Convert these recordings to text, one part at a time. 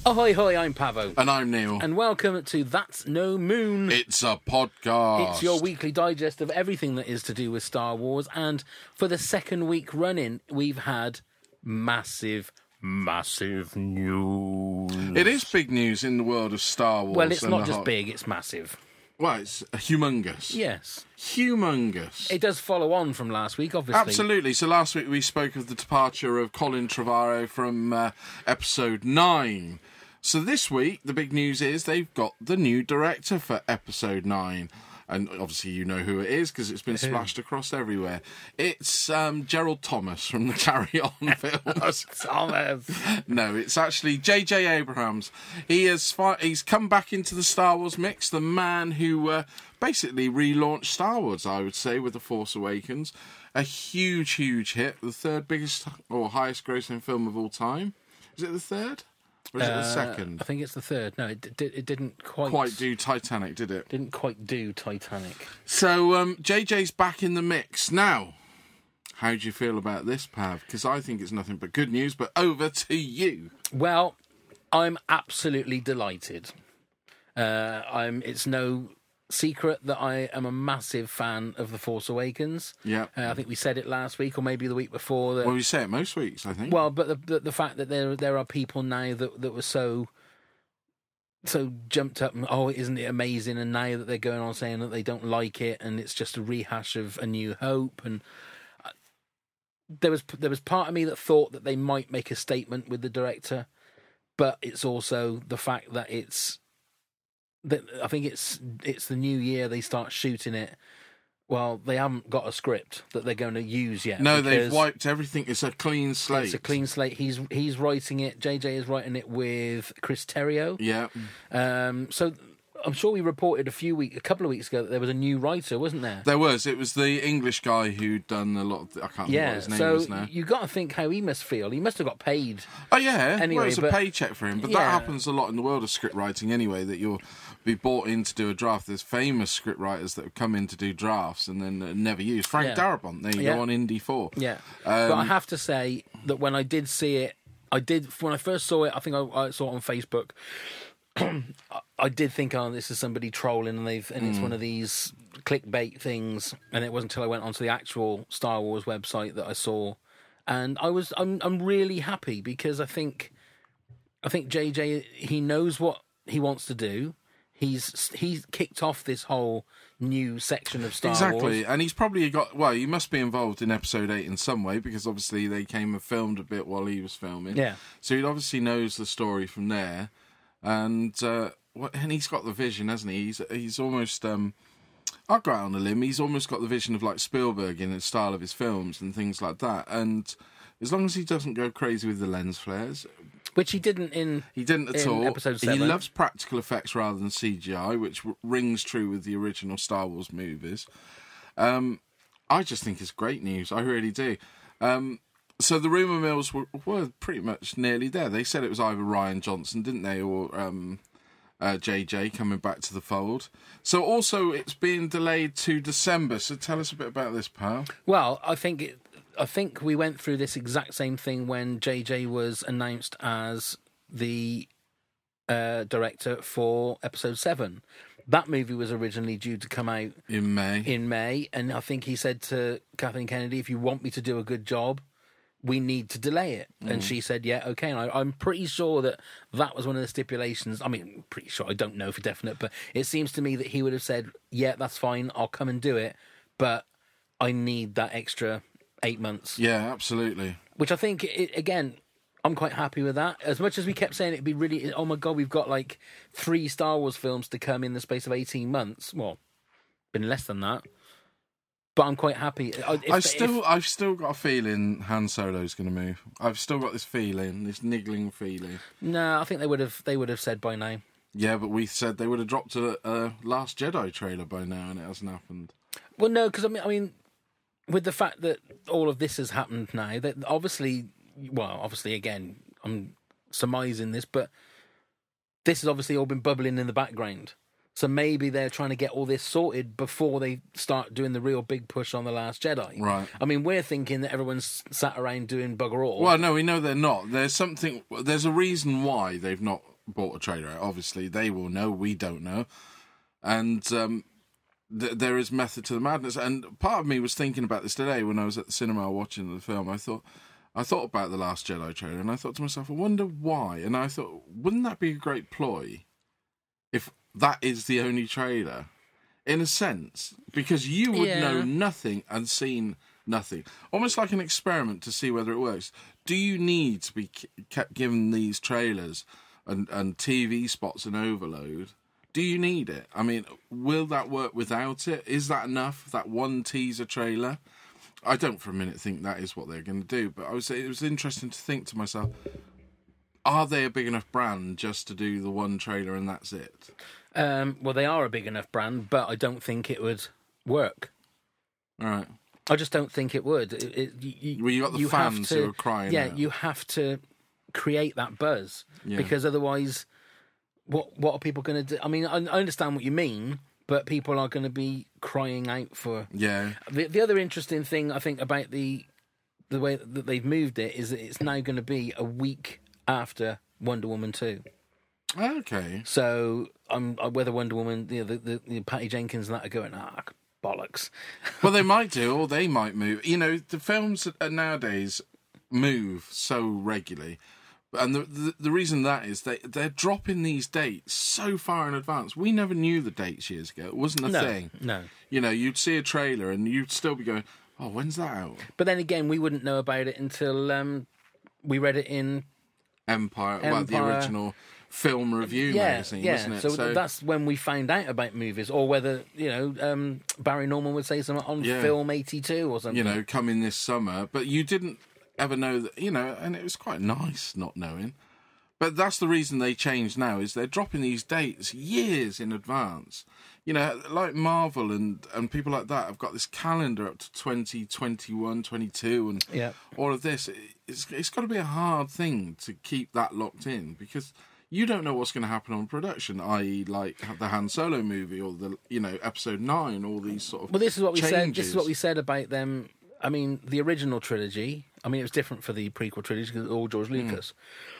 Ahoy, hoy, I'm Pavo. And I'm Neil. And welcome to That's No Moon. It's a podcast. It's your weekly digest of everything that is to do with Star Wars. And for the second week running, we've had massive news. It is big news in the world of Star Wars. Well, it's not just big, it's massive. Well, it's humongous. Yes. Humongous. It does follow on from last week, obviously. Absolutely. So last week we spoke of the departure of Colin Trevorrow from Episode 9. So this week, the big news is they've got the new director for Episode 9. And obviously you know who it is because it's been splashed across everywhere. It's Gerald Thomas from the Carry On films. Thomas. No, it's actually J.J. Abrams. He's come back into the Star Wars mix. The man who basically relaunched Star Wars, I would say, with The Force Awakens. A huge hit. The third biggest or highest grossing film of all time. Is it the third? Or is it the second? I think it's the third. No, it didn't quite do Titanic, did it? Didn't quite do Titanic. So JJ's back in the mix. Now, how do you feel about this, Pav? Because I think it's nothing but good news, but over to you. Well, I'm absolutely delighted. It's no secret that I am a massive fan of The Force Awakens. Yeah. I think we said it last week or maybe the week before. That, Well, we say it most weeks, I think. well, but the fact that there are people now that were so jumped up and, oh, isn't it amazing? And now that they're going on saying that they don't like it and it's just a rehash of A New Hope. And there was part of me that thought that they might make a statement with the director, but it's also the fact that I think it's the new year they start shooting it. Well, they haven't got a script that they're going to use yet. No, they've wiped everything. It's a clean slate. It's a clean slate. He's writing it. JJ is writing it with Chris Terrio. Yeah. So I'm sure we reported a couple of weeks ago that there was a new writer, wasn't there? There was. It was the English guy who'd done a lot of... I can't remember what his name was now. So you got to think how he must feel. He must have got paid. Oh, yeah. Anyway, well, it's a paycheck for him. But that happens a lot in the world of script writing anyway, that you'll be brought in to do a draft. There's famous script writers that have come in to do drafts and then never used. Frank Darabont, there you go, on Indy 4. Yeah. But I have to say that when I did see it, when I first saw it, I think I saw it on Facebook, I did think, oh, this is somebody trolling and it's one of these clickbait things. And it wasn't until I went onto the actual Star Wars website that I saw. And I'm really happy because I think JJ, he knows what he wants to do. He's kicked off this whole new section of Star Wars. Exactly, and he's probably he must be involved in Episode 8 in some way, because obviously they came and filmed a bit while he was filming. Yeah. So he obviously knows the story from there, and he's got the vision, hasn't he? He's almost... I'll go out on a limb. He's almost got the vision of like Spielberg in the style of his films and things like that, and as long as he doesn't go crazy with the lens flares... Which he didn't at all. Episode 7. He loves practical effects rather than CGI, which rings true with the original Star Wars movies. I just think it's great news. I really do. So the rumour mills were pretty much nearly there. They said it was either Rian Johnson, didn't they, or JJ coming back to the fold. So also it's being delayed to December. So tell us a bit about this, pal. Well, I think we went through this exact same thing when JJ was announced as the director for Episode 7. That movie was originally due to come out in May, and I think he said to Kathleen Kennedy, if you want me to do a good job, we need to delay it. And she said, yeah, okay. And I'm pretty sure that was one of the stipulations. I mean, pretty sure, I don't know for definite, but it seems to me that he would have said, yeah, that's fine, I'll come and do it, but I need that extra 8 months. Yeah, absolutely. Which I think, again, I'm quite happy with that. As much as we kept saying it'd be really, oh my God, we've got like 3 Star Wars films to come in the space of 18 months. Well, been less than that. But I'm quite happy. I've still got a feeling Han Solo's going to move. I've still got this feeling, this niggling feeling. No, I think they would have said by now. Yeah, but we said they would have dropped a Last Jedi trailer by now, and it hasn't happened. Well, no, because I mean, with the fact that all of this has happened now, that obviously, again, I'm surmising this, but this has obviously all been bubbling in the background. So maybe they're trying to get all this sorted before they start doing the real big push on The Last Jedi. Right. I mean, we're thinking that everyone's sat around doing bugger all. Well, no, we know they're not. There's a reason why they've not bought a trailer out. Obviously, they will know. We don't know. And there is method to the madness. And part of me was thinking about this today when I was at the cinema watching the film. I thought about the Last Jedi trailer, and I thought to myself, I wonder why. And I thought, wouldn't that be a great ploy if that is the only trailer? In a sense, because you would know nothing and seen nothing. Almost like an experiment to see whether it works. Do you need to be kept given these trailers and TV spots and overload? Do you need it? I mean, will that work without it? Is that enough, that one teaser trailer? I don't for a minute think that is what they're going to do, but it was interesting to think to myself, are they a big enough brand just to do the one trailer and that's it? Well, they are a big enough brand, but I don't think it would work. All right. I just don't think it would. You got the fans who are crying. Yeah, out. You have to create that buzz because otherwise, what are people going to do? I mean, I understand what you mean, but people are going to be crying out for. Yeah. The other interesting thing I think about the way that they've moved it is that it's now going to be a week after Wonder Woman 2. Okay. So whether Wonder Woman, the Patty Jenkins and that are going, bollocks. Well, they might do, or they might move. You know, the films nowadays move so regularly, and the reason that is they're dropping these dates so far in advance. We never knew the dates years ago. It wasn't a thing. No. You know, you'd see a trailer and you'd still be going, "Oh, when's that out?" But then again, we wouldn't know about it until we read it in Empire. Well, the original film review magazine, wasn't it? So that's when we found out about movies, or whether Barry Norman would say something on Film 82 or something. You know, coming this summer, but you didn't ever know that. You know, and it was quite nice not knowing. But that's the reason they changed now, is they're dropping these dates years in advance. You know, like Marvel and people like that have got this calendar up to 2021, 22, and all of this. It's got to be a hard thing to keep that locked in, because you don't know what's going to happen on production, i.e., like the Han Solo movie or the Episode 9, all these sort of this is what we changes. said. This is what we said about them. I mean, the original trilogy. I mean, it was different for the prequel trilogy because it was all George Lucas.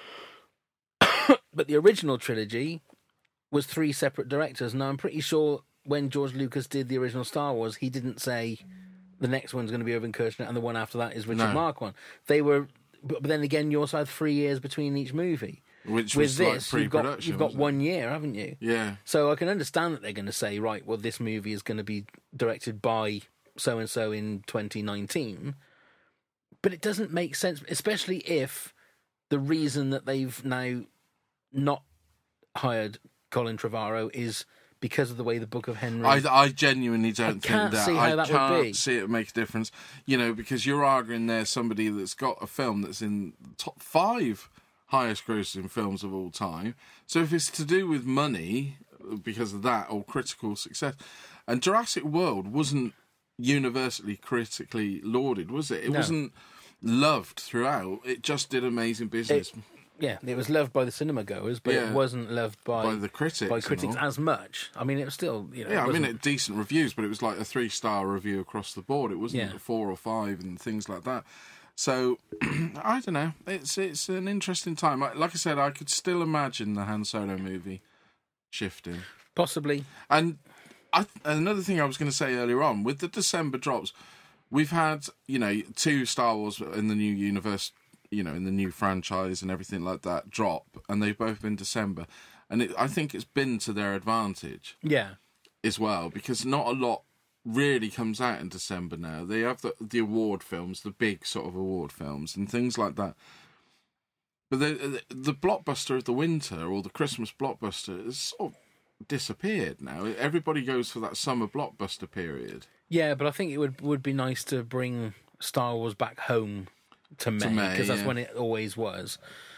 But the original trilogy was 3 separate directors. Now, I'm pretty sure when George Lucas did the original Star Wars, he didn't say the next one's going to be Irvin Kershner and the one after that is Richard Marquand. They were, but then again, you also had 3 years between each movie. Which with was this, like pre-production. You've got 1 year, haven't you? Yeah. So I can understand that they're going to say, right, well, this movie is going to be directed by so-and-so in 2019. But it doesn't make sense, especially if the reason that they've now not hired Colin Trevorrow is because of the way the Book of Henry... I genuinely don't think that. See how that would be. See it make a difference. You know, because you're arguing there somebody that's got a film that's in the top 5 highest grossing films of all time. So if it's to do with money because of that, or critical success, and Jurassic World wasn't universally critically lauded, was it? It wasn't loved throughout. It just did amazing business. It was loved by the cinema goers, but it wasn't loved by the critics. As much. I mean, it was still, I mean, it decent reviews, but it was like a 3-star review across the board. It wasn't a 4 or 5 and things like that. So, I don't know. It's an interesting time. Like I said, I could still imagine the Han Solo movie shifting. Possibly. And another thing I was going to say earlier on, with the December drops, we've had, 2 Star Wars in the new universe, in the new franchise and everything like that drop, and they've both been December. And I think it's been to their advantage. Yeah. As well, because not a lot really comes out in December now. They have the award films, the big sort of award films and things like that. But the blockbuster of the winter, or the Christmas blockbuster, has sort of disappeared now. Everybody goes for that summer blockbuster period. Yeah, but I think it would be nice to bring Star Wars back home to May, because that's when it always was.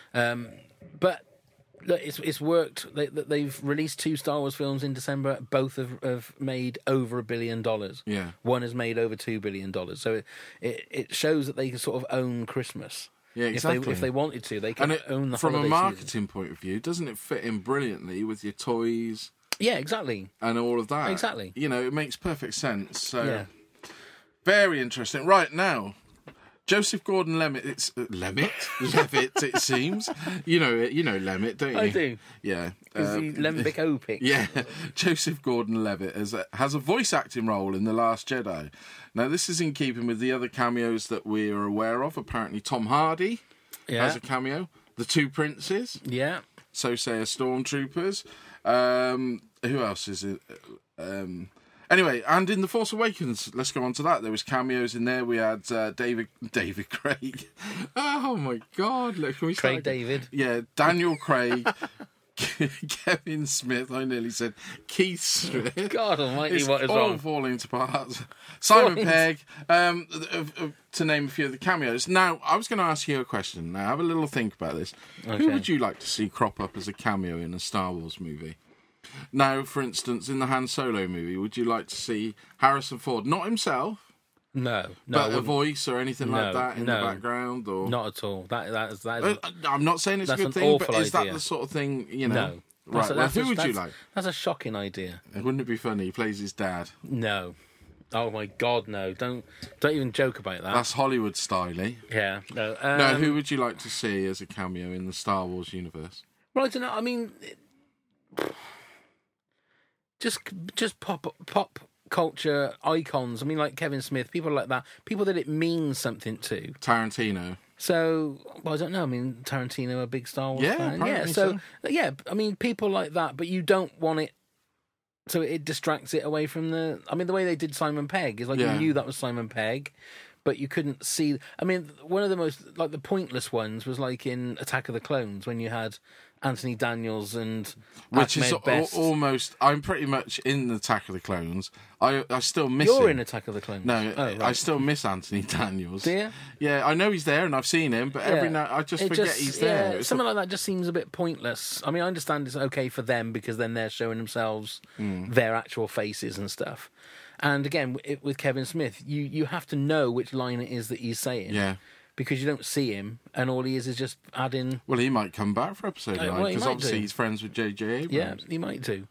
But look, it's worked. They've released 2 Star Wars films in December. Both have made over $1 billion. Yeah, one has made over $2 billion. So it shows that they can sort of own Christmas. Yeah, exactly. If they wanted to, they can own the from holiday a marketing season. point of view. Doesn't it fit in brilliantly with your toys? Yeah, exactly. And all of that. Exactly. It makes perfect sense. So very interesting. Right now, Joseph Gordon-Levitt. It's Levitt. It seems. You know Levitt, don't you? I do. Yeah. Is he Lembic Opic? Yeah, Joseph Gordon-Levitt has a voice acting role in The Last Jedi. Now, this is in keeping with the other cameos that we are aware of. Apparently, Tom Hardy has a cameo. The Two Princes. Yeah. So say a Stormtroopers. Who else is it? Anyway, and in The Force Awakens, let's go on to that. There was cameos in there. We had David Craig. Oh my God! Look, can we start? Craig David. Yeah, Daniel Craig. Kevin Smith. I nearly said Keith Smith. God Almighty, It's what is all wrong? falling to parts. Simon Pegg. To name a few of the cameos. Now, I was going to ask you a question. Now, have a little think about this. Okay. Who would you like to see crop up as a cameo in a Star Wars movie? Now, for instance, in the Han Solo movie, would you like to see Harrison Ford, not himself, No, but a voice or anything like No, that in the background? Or not at all. That is I'm not saying it's a That's good an thing, but awful is that idea. the sort of thing, you know? no. Right, well, who would you like? That's a shocking idea. Wouldn't it be funny? He plays his dad. No. Oh my God, no! Don't even joke about that. That's Hollywood style. Yeah, no. No, who would you like to see as a cameo in the Star Wars universe? Well, I don't know. I mean, just pop culture icons. I mean, like Kevin Smith, people like that, people that it means something to. Tarantino. So, well, I don't know. I mean, Tarantino, a big Star Wars Yeah, fan. Yeah, apparently so yeah, I mean, people like that, but you don't want it. So it distracts it away from the. I mean, the way they did Simon Pegg is like Yeah. you knew that was Simon Pegg, but you couldn't see. I mean, one of the most like the pointless ones was like in Attack of the Clones when you had Anthony Daniels and Which Ahmed is Best. almost. I'm pretty much in Attack of the Clones. I still miss You're him. in Attack of the Clones. No, Oh, right. I still miss Anthony Daniels. Do you? Yeah, I know he's there and I've seen him, but every night I just forget he's there. Yeah, It's something like that just seems a bit pointless. I mean, I understand it's okay for them because then they're showing themselves their actual faces and stuff. And again, with Kevin Smith, you have to know which line it is that he's saying. Yeah. Because you don't see him, and all he is just adding. Well, he might come back for episode 9 well, he because might obviously do. he's friends with J.J. Abrams. Yeah, he might do.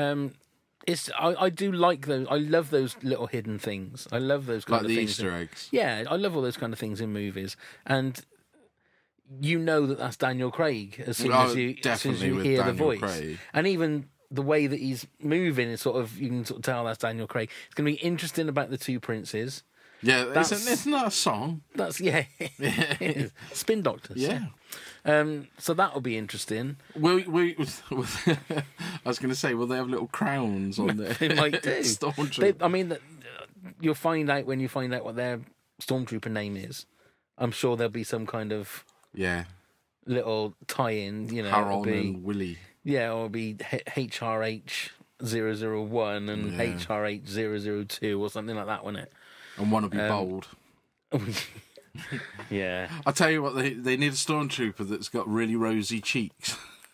I do like those. I love those little hidden things. I love those kind Like of the things. Easter eggs. Yeah, I love all those kind of things in movies, and you know that that's Daniel Craig as soon as you definitely with hear the Daniel voice, Craig. and even the way that he's moving is sort of you can sort of tell that's Daniel Craig. It's going to be interesting about the Two Princes. Yeah, That's- isn't that a song? That's it is. Spin Doctors. Yeah. So that'll be interesting. I was going to say, will they have little crowns on their They might do. Stormtrooper? I mean, you'll find out when you find out what their stormtrooper name is. I'm sure there'll be some kind of Yeah, little tie-in. You know, it'll Harold be and Willie. yeah, or it'll be HRH 001 and Yeah. HRH 002 or something like that, won't it? And one will be bold. Yeah. I'll tell you what, they need a stormtrooper that's got really rosy cheeks.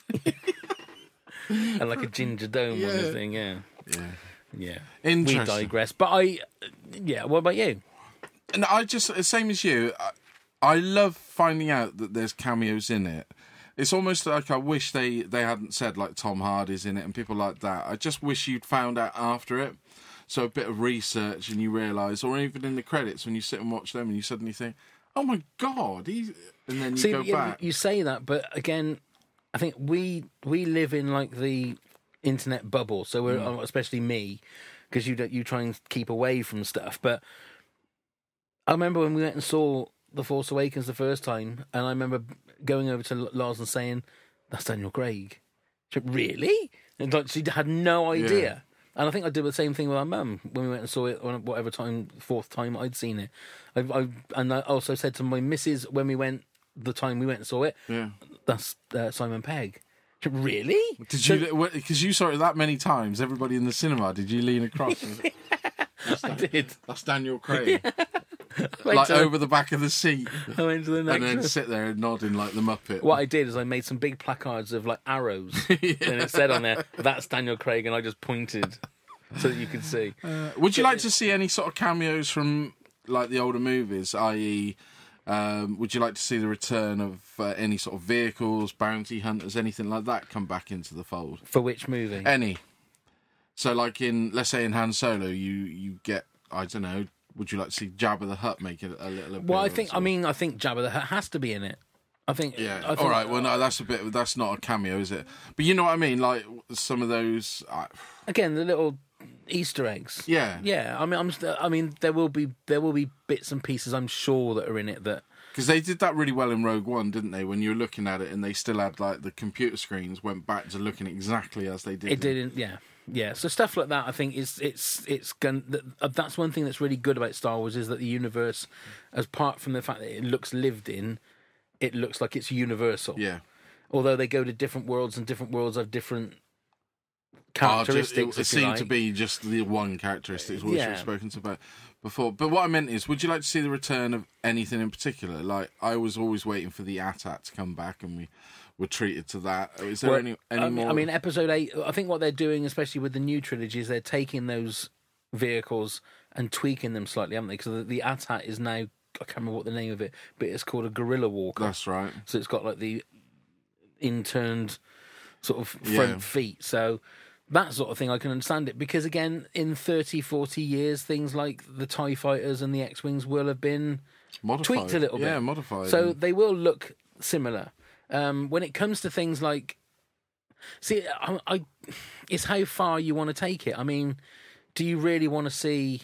And like a ginger dome on Yeah. this thing, yeah. Yeah. Yeah. Interesting. We digress. But what about you? And I just, same as you, I love finding out that there's cameos in it. It's almost like I wish they hadn't said like Tom Hardy's in it and people like that. I just wish you'd found out after it. So a bit of research and you realise, or even in the credits when you sit and watch them and you suddenly think, oh my God, and then you go back. You say that, but again, I think we live in like the internet bubble. So we're especially me, because you try and keep away from stuff. But I remember when we went and saw The Force Awakens the first time, and I remember going over to Lars and saying, "That's Daniel Craig." She went, really? And like she had no idea. Yeah. And I think I did the same thing with our mum when we went and saw it on whatever time, fourth time I'd seen it. I also said to my missus when we went, the time we went and saw it, Yeah. that's Simon Pegg. She went, really? Did you, because you saw it that many times, everybody in the cinema, did you lean across? And, I did. that's Daniel Craig. I Like over the back of the seat. went to the next And then one. sit there and nodding like the Muppet. What I did is I made some big placards of like arrows, and it said on there, "That's Daniel Craig," and I just pointed so that you could see. Would you like to see any sort of cameos from like the older movies, i.e., would you like to see the return of any sort of vehicles, bounty hunters, anything like that come back into the fold? For which movie? Any. So like let's say in Han Solo, you get, I don't know, would you like to see Jabba the Hutt make it a little? Well, I think Jabba the Hutt has to be in it. I think. Yeah. I think, all right. Well, no, that's not a cameo, is it? But you know what I mean. Like some of those. Again, the little Easter eggs. Yeah. Yeah. I mean, there will be bits and pieces, I'm sure, that are in it that. Because they did that really well in Rogue One, didn't they? When you were looking at it, and they still had like the computer screens went back to looking exactly as they did. It didn't. Yeah. So stuff like that, I think, that's one thing that's really good about Star Wars is that the universe, apart from the fact that it looks lived in, it looks like it's universal. Yeah. Although they go to different worlds, and different worlds have different characteristics. It seemed to be just the one characteristics which we've spoken about before. But what I meant is, would you like to see the return of anything in particular? Like, I was always waiting for the AT-AT to come back, and we were treated to that. Is there any more? I mean, Episode 8, I think what they're doing, especially with the new trilogy, is they're taking those vehicles and tweaking them slightly, haven't they? Because the AT-AT is now, I can't remember what the name of it, but it's called a Guerrilla Walker. That's right. So it's got like the interned sort of front feet. So that sort of thing, I can understand it. Because again, in 30, 40 years, things like the TIE Fighters and the X-Wings will have been modified. Tweaked a little bit. Yeah, modified. So they will look similar. When it comes to things like... See, it's how far you want to take it. I mean, do you really want to see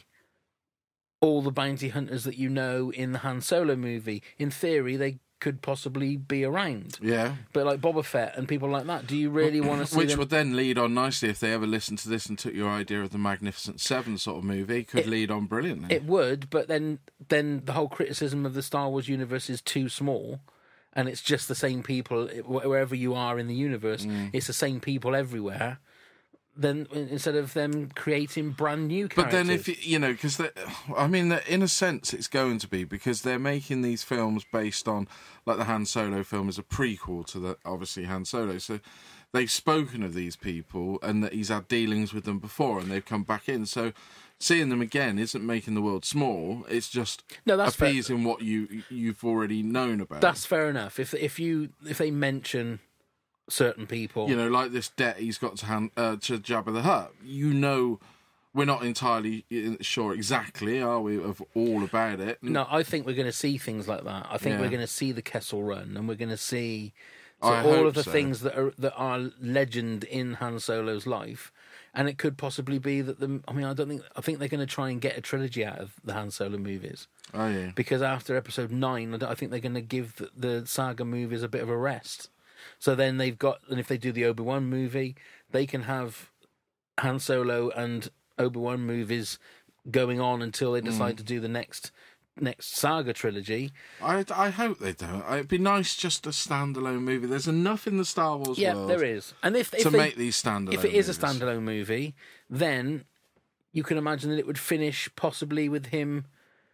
all the bounty hunters that you know in the Han Solo movie? In theory, they could possibly be around. Yeah. But like Boba Fett and people like that, do you really want to see Which them? would then lead on nicely if they ever listened to this and took your idea of the Magnificent Seven sort of movie. Could lead on brilliantly. It would, but then the whole criticism of the Star Wars universe is too small, and it's just the same people wherever you are in the universe. It's the same people everywhere. Then instead of them creating brand new characters. But then if because I mean, in a sense, it's going to be because they're making these films based on, like the Han Solo film is a prequel to the obviously Han Solo. So they've spoken of these people and that he's had dealings with them before, and they've come back in. So seeing them again isn't making the world small. It's just appeasing what you've already known about. That's fair enough. If they mention certain people, like this debt he's got to Jabba the Hutt. We're not entirely sure exactly, are we, of all about it? No, I think we're going to see things like that. I think we're going to see the Kessel Run, and we're going to see all of the things that are legend in Han Solo's life. And it could possibly be that I think they're going to try and get a trilogy out of the Han Solo movies. Oh yeah. Because after Episode 9, I think they're going to give the saga movies a bit of a rest. So then and if they do the Obi-Wan movie, they can have Han Solo and Obi-Wan movies going on until they decide to do the next saga trilogy. I hope they don't. It'd be nice just a standalone movie. There's enough in the Star Wars world. Yeah, there is. And if they make these standalone if it is a standalone movie, then you can imagine that it would finish possibly with him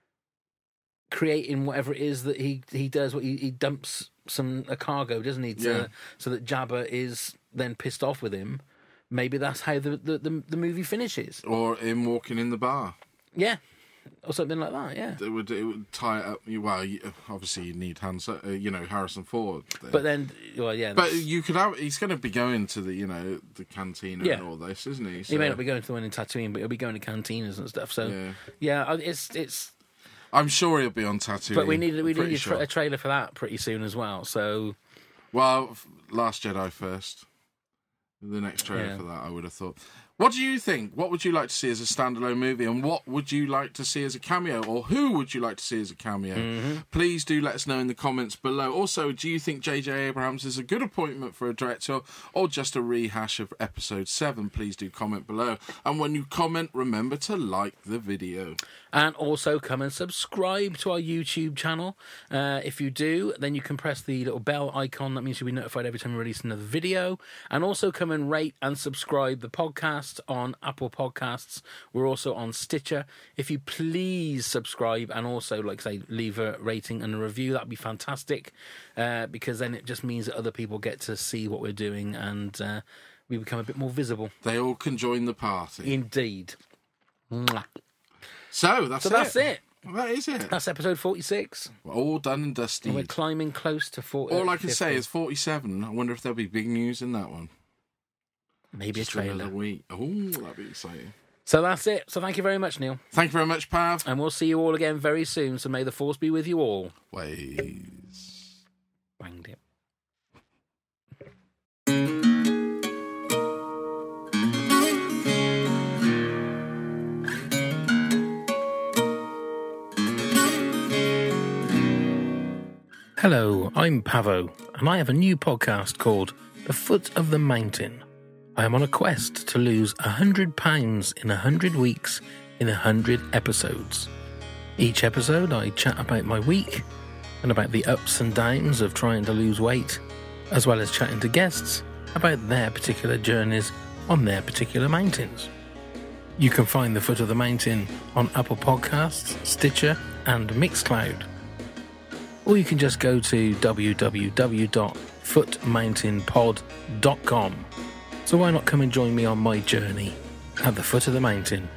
creating whatever it is that he does. What he dumps a cargo, doesn't he? So that Jabba is then pissed off with him. Maybe that's how the movie finishes. Or him walking in the bar. Yeah. Or something like that, yeah. It would tie it up. Well, obviously you need Harrison Ford. There. But then, well, yeah. But you could have. He's going to be going to the the cantina and all this, isn't he? So, he may not be going to the one in Tatooine, but he'll be going to cantinas and stuff. So yeah, it's. I'm sure he'll be on Tatooine. But we need a trailer for that pretty soon as well. So, well, Last Jedi first. The next trailer for that, I would have thought. What do you think? What would you like to see as a standalone movie, and what would you like to see as a cameo, or who would you like to see as a cameo? Mm-hmm. Please do let us know in the comments below. Also, do you think J.J. Abrams is a good appointment for a director, or just a rehash of Episode 7? Please do comment below. And when you comment, remember to like the video. And also come and subscribe to our YouTube channel. If you do, then you can press the little bell icon. That means you'll be notified every time we release another video. And also come and rate and subscribe the podcast on Apple Podcasts. We're also on Stitcher. If you please subscribe and also, like I say, leave a rating and a review, that'd be fantastic, because then it just means that other people get to see what we're doing and we become a bit more visible. They all can join the party. Indeed. Mwah. So that's it. Well, that is it. That's episode 46. We're all done and dusty. And we're climbing close to 40. All I can say is 47. I wonder if there'll be big news in that one. Maybe just a trailer. Another week. Oh, that'd be exciting. So that's it. So thank you very much, Neil. Thank you very much, Pav. And we'll see you all again very soon. So may the force be with you all. Ways. Banged it. Hello, I'm Pavo, and I have a new podcast called The Foot of the Mountain. I am on a quest to lose 100 pounds in 100 weeks in 100 episodes. Each episode I chat about my week and about the ups and downs of trying to lose weight, as well as chatting to guests about their particular journeys on their particular mountains. You can find The Foot of the Mountain on Apple Podcasts, Stitcher and Mixcloud. Or you can just go to www.footmountainpod.com. So why not come and join me on my journey at the foot of the mountain?